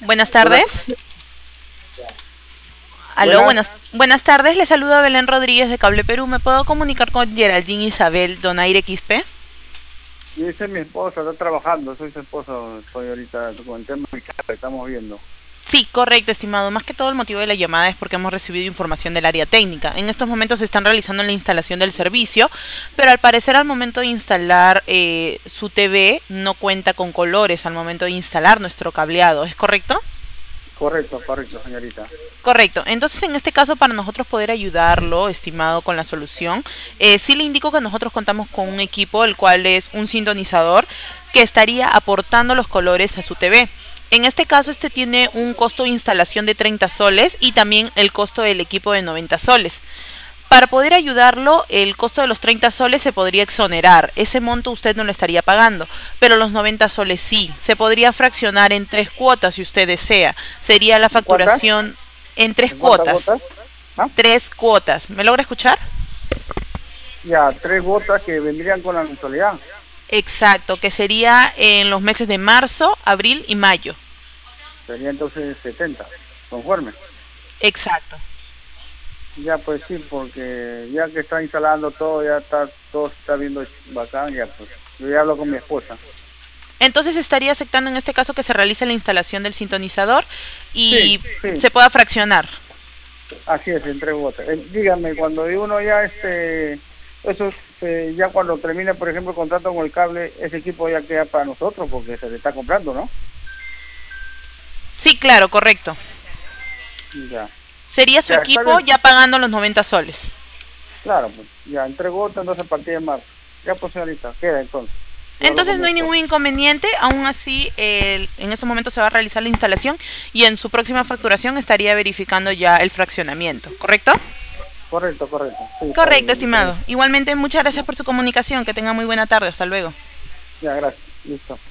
Buenas Buenas, tardes. Aló, buenas. buenas tardes. Le saluda Belén Rodríguez de Cable Perú. ¿Me puedo comunicar con Geraldine Isabel Donaire Quispe? Dice mi esposa, está trabajando, soy su esposo, estoy ahorita con el tema del cable, estamos viendo. Sí, correcto, estimado. Más que todo el motivo de la llamada es porque hemos recibido información del área técnica. En estos momentos se están realizando la instalación del servicio, pero al parecer al momento de instalar su TV no cuenta con colores al momento de instalar nuestro cableado. ¿Es correcto? Correcto, correcto, señorita. Correcto. Entonces, en este caso, para nosotros poder ayudarlo, estimado, con la solución, sí le indico que nosotros contamos con un equipo, el cual es un sintonizador que estaría aportando los colores a su TV. En este caso, este tiene un costo de instalación de 30 soles y también el costo del equipo de 90 soles. Para poder ayudarlo, el costo de los 30 soles se podría exonerar. Ese monto usted no lo estaría pagando, pero los 90 soles sí. Se podría fraccionar en tres cuotas si usted desea. Sería la ¿En cuántas? facturación en tres ¿En cuántas cuotas. gotas? ¿Ah? Tres cuotas. ¿Me logra escuchar? Ya, tres gotas que vendrían con la mensualidad. Exacto, que sería en los meses de marzo, abril y mayo. Sería entonces 70, conforme. Exacto. Ya, pues sí, porque ya que está instalando todo, ya está, todo se está viendo bacán, ya pues. Yo ya hablo con mi esposa. Entonces estaría aceptando en este caso que se realice la instalación del sintonizador Sí, y sí, se pueda fraccionar. así es, en tres gotas. Dígame, cuando uno ya eso ya cuando termine, por ejemplo, el contrato con el cable, ese equipo ya queda para nosotros porque se le está comprando, ¿no? Sí, claro, correcto. Ya, Sería su ya está equipo bien, ya pagando los 90 soles. claro, pues, ya entre gotas, entonces a partir de marzo. Ya, pues, señorita, queda entonces. Yo hablo Entonces con no mi hay esposa. ningún inconveniente, aún así en estos momentos se va a realizar la instalación y en su próxima facturación estaría verificando ya el fraccionamiento, ¿correcto? Correcto, correcto. Sí, está Correcto, bien, estimado. Igualmente muchas gracias ya, por su comunicación, que tenga muy buena tarde, hasta luego. ya, gracias. Listo.